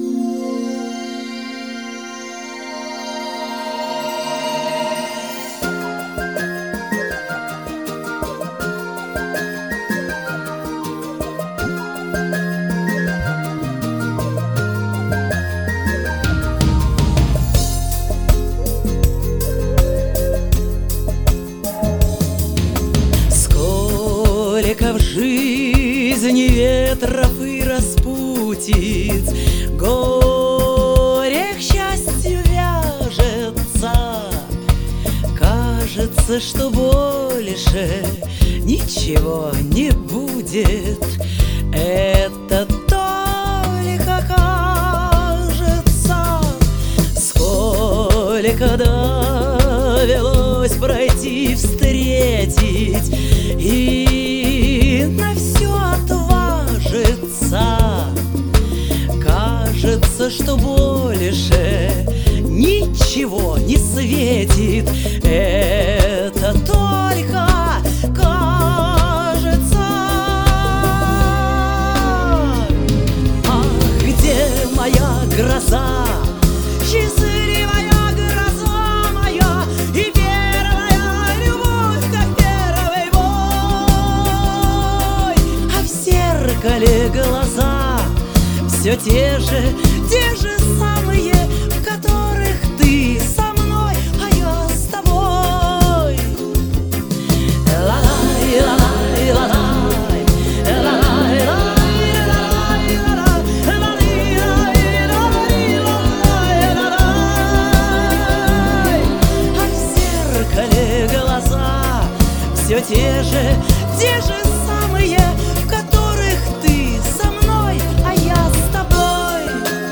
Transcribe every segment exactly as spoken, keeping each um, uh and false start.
Сколько в жизни ветров и распутиц, горе к счастью вяжется. Кажется, что больше ничего не будет. Это только кажется. Сколько довелось пройти, встретить, и на все отважиться. Кажется, что больше ничего не светит. Это только кажется. Ах, где моя гроза? Счастливая гроза моя, и первая любовь, как первый бой. А в зеркале глаза все те же, те же самые, в которых ты со мной, а я с тобой. Ла-лай, ла-лай, ла-лай, ла-лай, ла-лай, ла-лай, ла-лай, ла-лай, ла-лай. А в зеркале глаза все те же, те же самые, в которых ты со мной, а я с тобой.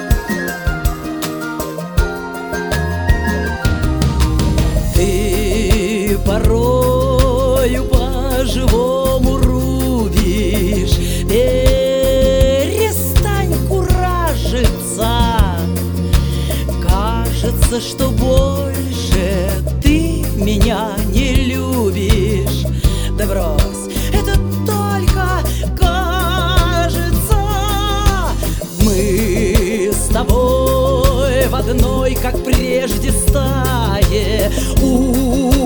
Ты порою по-живому рубишь. Перестань куражиться. Кажется, что больше ты меня не любишь. Да брось, это только кажется. Мы с тобой в одной, как прежде, стае. У